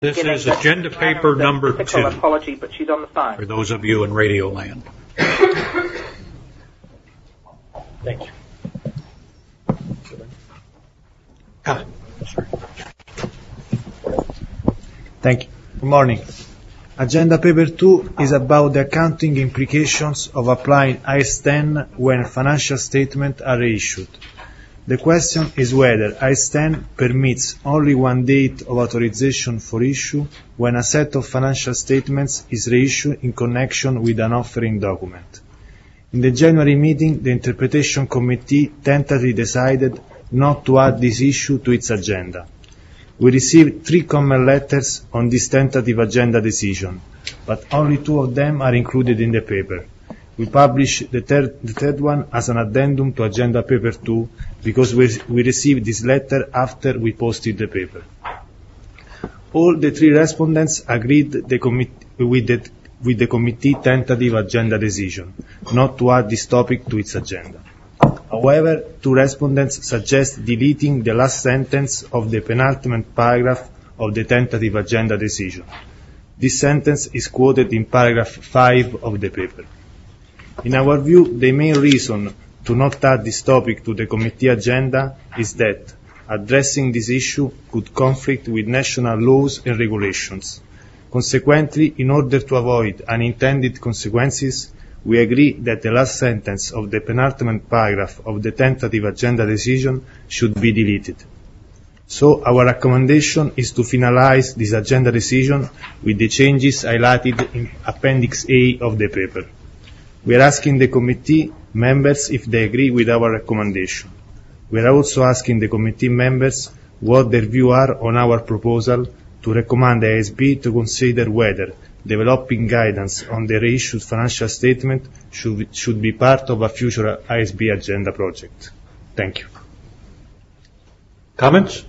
This is agenda paper number 2. Apology, but she's on the phone. For those of you in Radio Land. Thank you. Thank you. Good morning. Agenda paper 2 is about the accounting implications of applying IAS 10 when financial statements are reissued. The question is whether IAS 10 permits only one date of authorization for issue when a set of financial statements is reissued in connection with an offering document. In the January meeting, the Interpretation Committee tentatively decided not to add this issue to its agenda. We received 3 comment letters on this tentative agenda decision, but only 2 of them are included in the paper. We published the third one as an addendum to agenda paper 2 because we received this letter after we posted the paper. All the 3 respondents agreed with the committee tentative agenda decision, not to add this topic to its agenda. However, 2 respondents suggest deleting the last sentence of the penultimate paragraph of the tentative agenda decision. This sentence is quoted in paragraph 5 of the paper. In our view, the main reason to not add this topic to the committee agenda is that addressing this issue could conflict with national laws and regulations. Consequently, in order to avoid unintended consequences, we agree that the last sentence of the penultimate paragraph of the tentative agenda decision should be deleted. So our recommendation is to finalize this agenda decision with the changes highlighted in Appendix A of the paper. We are asking the committee members if they agree with our recommendation. We are also asking the committee members what their views are on our proposal to recommend the IASB to consider whether developing guidance on the reissued financial statement should be part of a future IASB agenda project. Thank you. Comments?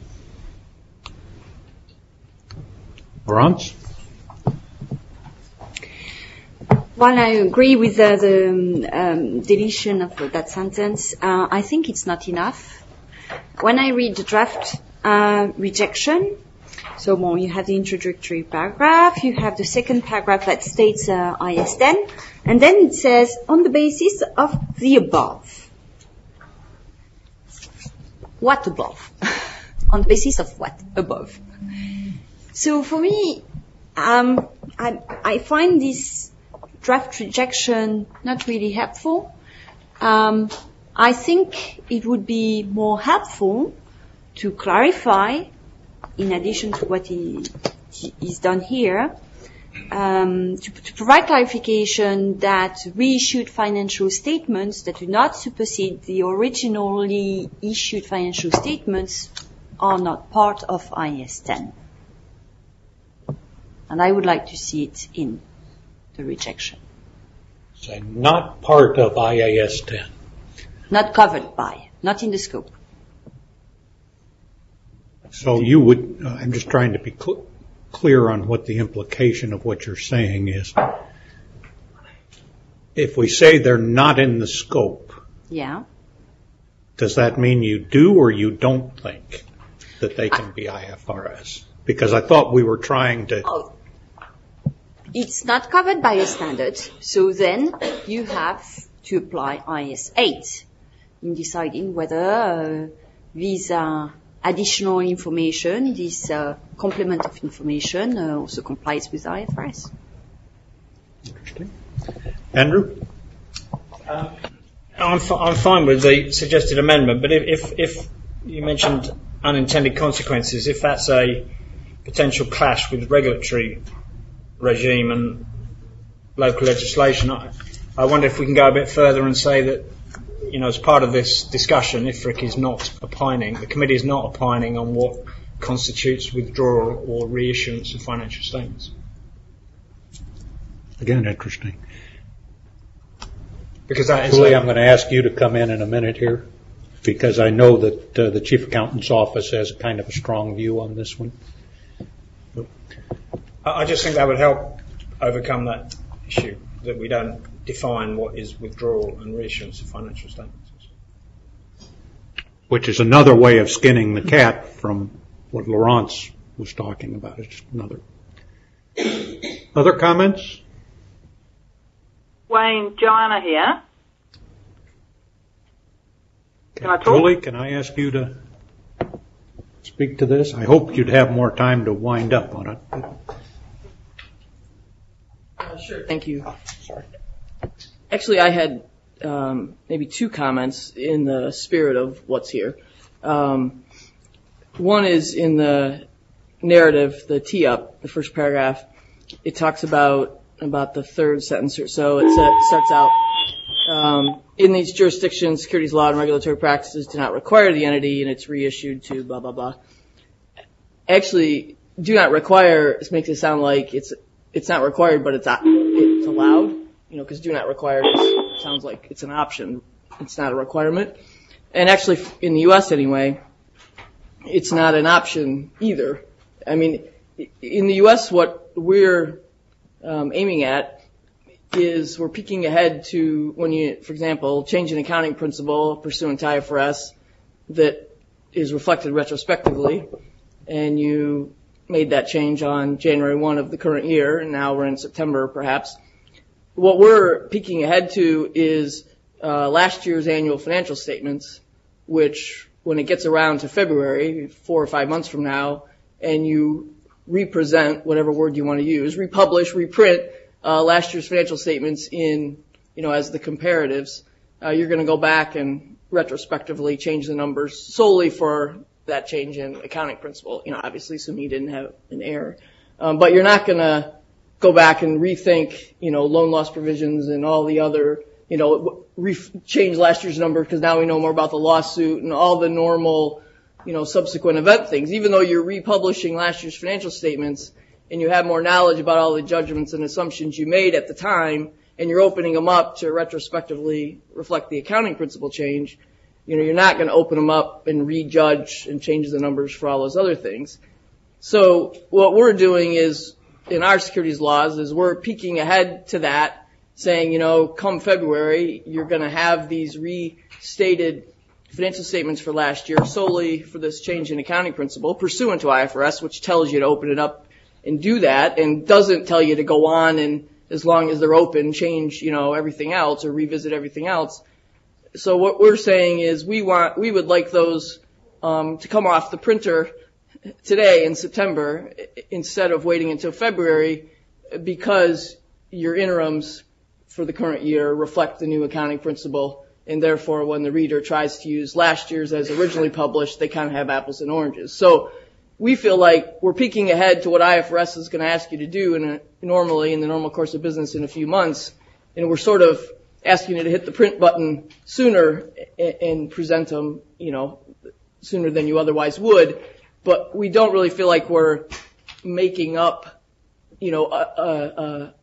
Laurence? While I agree with the deletion of that sentence, I think it's not enough. When I read the draft rejection, so you have the introductory paragraph, you have the second paragraph that states IAS 10, and then it says, on the basis of the above. What above? On the basis of what above? So for me, I find this draft rejection not really helpful. I think it would be more helpful to clarify, in addition to what is done here, to provide clarification that reissued financial statements that do not supersede the originally issued financial statements are not part of IAS 10. And I would like to see it in the rejection. So not part of IAS 10. Not covered by, not in the scope. So you would, I'm just trying to be clear on what the implication of what you're saying is. If we say they're not in the scope, yeah, does that mean you do or you don't think that they can be IFRS? Because I thought we were trying to... It's not covered by a standard, so then you have to apply IAS 8 in deciding whether these additional information, this complement of information also complies with IFRS. Interesting. Andrew? I'm fine with the suggested amendment, but if you mentioned unintended consequences, if that's a potential clash with regulatory regime and local legislation, I wonder if we can go a bit further and say that, as part of this discussion, IFRIC is not opining, the committee is not opining on what constitutes withdrawal or reissuance of financial statements. Again, interesting. Because that is Julie, I'm going to ask you to come in a minute here, because I know that the Chief Accountant's Office has kind of a strong view on this one. I just think that would help overcome that issue, that we don't define what is withdrawal and reissuance of financial statements. Which is another way of skinning the cat from what Laurence was talking about. It's just another. Other comments? Wayne, Joanna here. Can I talk? Julie, can I ask you to speak to this? I hope you'd have more time to wind up on it. Sure. Thank you. Sorry. Actually, I had maybe two comments in the spirit of what's here. One is in the narrative, the tee-up, the first paragraph. It talks about the third sentence or so. It starts out, in these jurisdictions, securities law and regulatory practices do not require the entity, and it's reissued to blah, blah, blah. Actually, do not require makes it sound like it's not required, but it's allowed, because do not require sounds like it's an option. It's not a requirement. And actually, in the U.S. anyway, it's not an option either. I mean, in the U.S., what we're aiming at is we're peeking ahead to when you, for example, change an accounting principle pursuant to IFRS that is reflected retrospectively, and you made that change on January 1 of the current year, and now we're in September perhaps. What we're peeking ahead to is last year's annual financial statements, which when it gets around to February, 4 or 5 months from now, and you represent, whatever word you want to use, republish, reprint last year's financial statements in, as the comparatives, you're going to go back and retrospectively change the numbers solely for that change in accounting principle. Obviously, assuming you didn't have an error. But you're not going to go back and rethink, loan loss provisions and all the other, change last year's number because now we know more about the lawsuit and all the normal, subsequent event things. Even though you're republishing last year's financial statements and you have more knowledge about all the judgments and assumptions you made at the time, and you're opening them up to retrospectively reflect the accounting principle change, you're not going to open them up and rejudge and change the numbers for all those other things. So what we're doing is, in our securities laws, is we're peeking ahead to that, saying, come February, you're going to have these restated financial statements for last year solely for this change in accounting principle pursuant to IFRS, which tells you to open it up and do that, and doesn't tell you to go on and, as long as they're open, change, everything else or revisit everything else. So what we're saying is we would like those to come off the printer today in September instead of waiting until February, because your interims for the current year reflect the new accounting principle, and therefore when the reader tries to use last year's as originally published, they kind of have apples and oranges. So we feel like we're peeking ahead to what IFRS is going to ask you to do normally in the normal course of business in a few months, and we're sort of asking you to hit the print button sooner and present them, sooner than you otherwise would. But we don't really feel like we're making up, a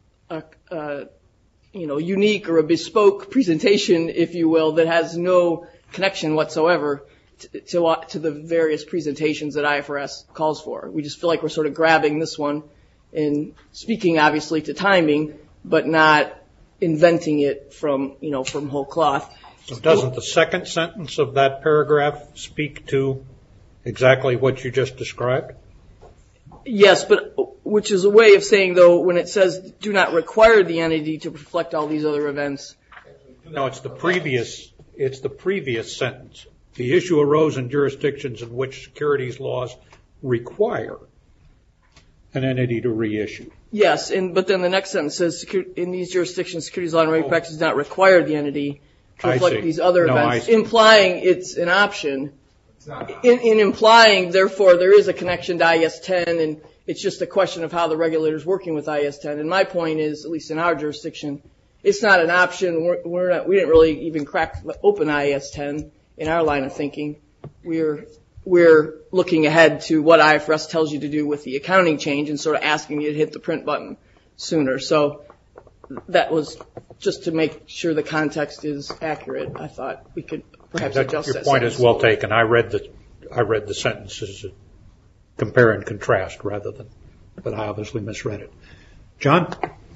unique or a bespoke presentation, if you will, that has no connection whatsoever to the various presentations that IFRS calls for. We just feel like we're sort of grabbing this one and speaking obviously to timing, but not inventing it from whole cloth. So doesn't the second sentence of that paragraph speak to exactly what you just described? Yes, but which is a way of saying, though, when it says do not require the entity to reflect all these other events. No, it's the previous sentence. The issue arose in jurisdictions in which securities laws require an entity to reissue. Yes, but then the next sentence says, in these jurisdictions, securities law and regulatory practice does not require the entity to reflect these other events, implying it's an option. In implying, therefore, there is a connection to IS-10, and it's just a question of how the regulator's working with IS-10. And my point is, at least in our jurisdiction, it's not an option. We didn't really even crack open IS-10 in our line of thinking. We're looking ahead to what IFRS tells you to do with the accounting change and sort of asking you to hit the print button sooner. So that was just to make sure the context is accurate. I thought we could perhaps adjust that. Your point is well taken. I read the sentences compare and contrast rather than, but I obviously misread it. John?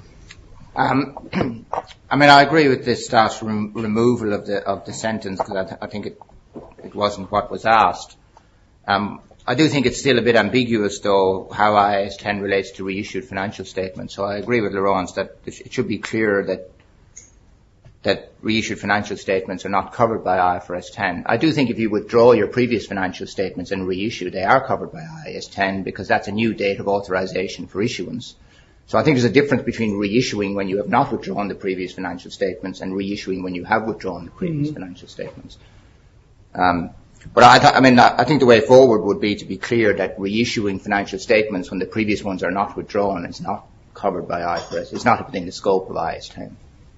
I agree with this stark removal of the sentence because I think it wasn't what was asked. I do think it's still a bit ambiguous, though, how IAS 10 relates to reissued financial statements. So I agree with Laurence that it should be clear that reissued financial statements are not covered by IFRS 10. I do think if you withdraw your previous financial statements and reissue, they are covered by IAS 10 because that's a new date of authorization for issuance. So I think there's a difference between reissuing when you have not withdrawn the previous financial statements and reissuing when you have withdrawn the previous financial statements. But I think the way forward would be to be clear that reissuing financial statements when the previous ones are not withdrawn is not covered by IFRS. It's not within the scope of IAS 10.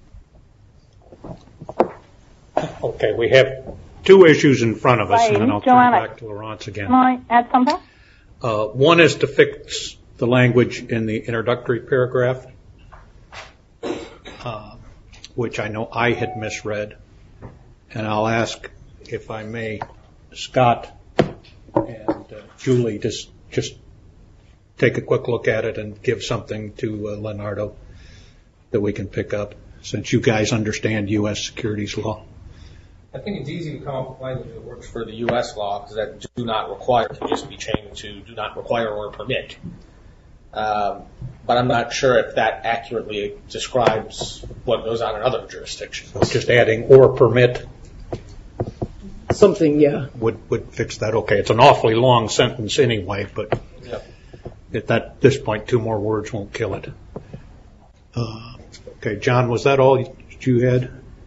Okay, we have two issues in front of us, and then I'll turn Joanna, back to Laurence again. Can I add something? One is to fix the language in the introductory paragraph, which I know I had misread, and I'll ask, if I may, Scott and Julie to just take a quick look at it and give something to Leonardo that we can pick up, since you guys understand U.S. securities law. I think it's easy to come up with language that works for the U.S. law, because that do not require can just be changed to do not require or permit. But I'm not sure if that accurately describes what goes on in other jurisdictions. So just adding or permit Something, yeah. would fix that. Okay, it's an awfully long sentence anyway, but at this point, two more words won't kill it. Okay, John, was that all you had?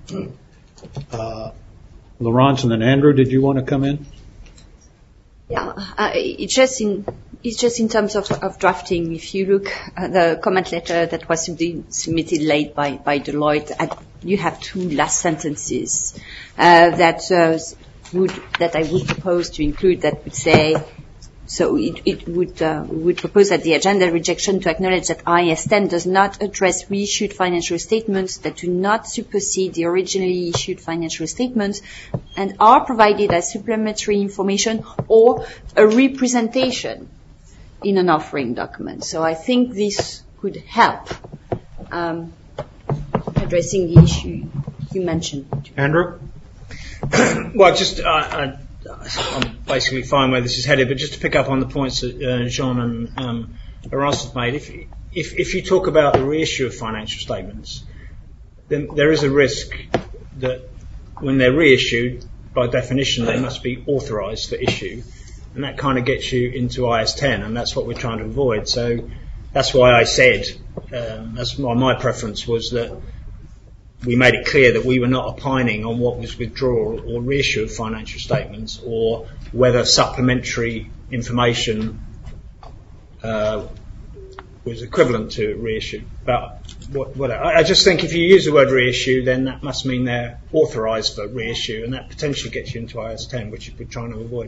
Laurence and then Andrew, did you want to come in? Yeah, it's just in terms of drafting. If you look at the comment letter that was submitted late by Deloitte, you have two last sentences that I would propose to include, that would say, so it would propose that the agenda rejection to acknowledge that IAS 10 does not address reissued financial statements that do not supersede the originally issued financial statements and are provided as supplementary information or a representation in an offering document. So I think this could help addressing the issue you mentioned. Andrew? Well, I'm basically fine where this is headed, but just to pick up on the points that Jean and Laurence have made, if you talk about the reissue of financial statements, then there is a risk that when they're reissued, by definition, they must be authorised for issue, and that kind of gets you into IAS 10, and that's what we're trying to avoid. So that's why I said, that's why my preference was that we made it clear that we were not opining on what was withdrawal or reissue of financial statements, or whether supplementary information was equivalent to reissue. But I just think if you use the word reissue, then that must mean they're authorised for reissue, and that potentially gets you into IAS 10, which we're trying to avoid.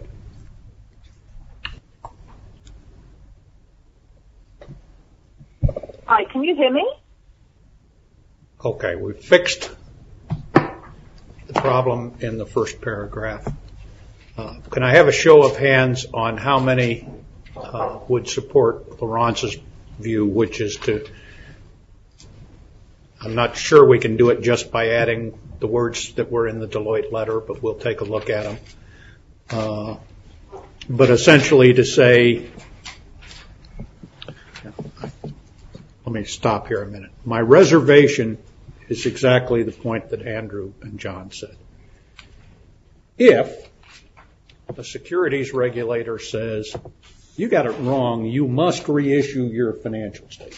Hi, can you hear me? Okay, we've fixed the problem in the first paragraph. Can I have a show of hands on how many would support Laurence's view, which is I'm not sure we can do it just by adding the words that were in the Deloitte letter, but we'll take a look at them. But essentially to say, let me stop here a minute. My reservation is exactly the point that Andrew and John said. If the securities regulator says, you got it wrong, you must reissue your financial statements,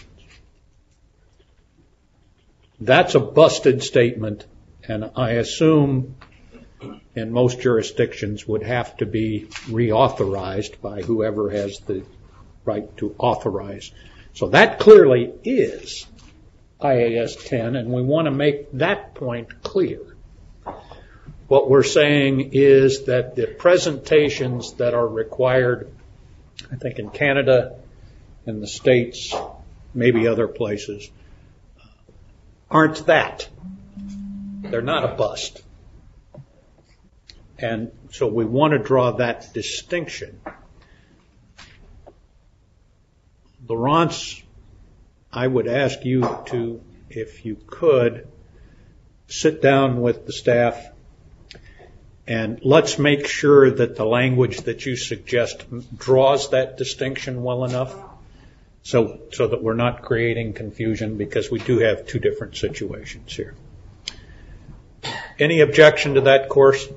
that's a busted statement, and I assume in most jurisdictions would have to be reauthorized by whoever has the right to authorize. So that clearly is IAS 10, and we want to make that point clear. What we're saying is that the presentations that are required, I think in Canada, in the States, maybe other places, aren't that. They're not a bust. And so we want to draw that distinction. Laurence, I would ask you to, if you could, sit down with the staff And let's make sure that the language that you suggest draws that distinction well enough so that we're not creating confusion, because we do have two different situations here. Any objection to that course?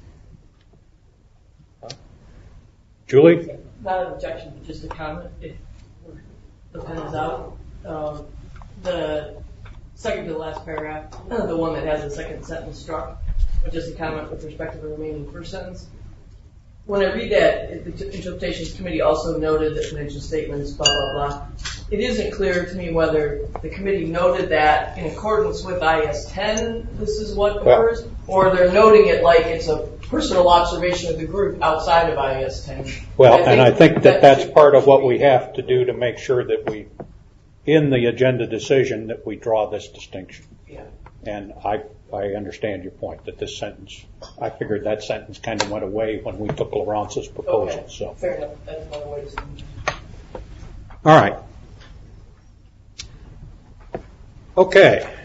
Julie? Not an objection, but just a comment. If the pen is out, the second to the last paragraph, the one that has the second sentence struck, but just a comment with respect to the remaining first sentence. When I read that, the Interpretations Committee also noted that financial statements, blah, blah, blah. It isn't clear to me whether the committee noted that in accordance with IS-10, this is what occurs, or they're noting it like it's a personal observation of the group outside of IS-10. Well, and I think that that's part of what we have to do to make sure that we, in the agenda decision, that we draw this distinction. Yeah. And I understand your point that this sentence, I figured that sentence kind of went away when we took Lawrence's proposal. Okay. So Fair enough. That's my way to see it. all right. Okay.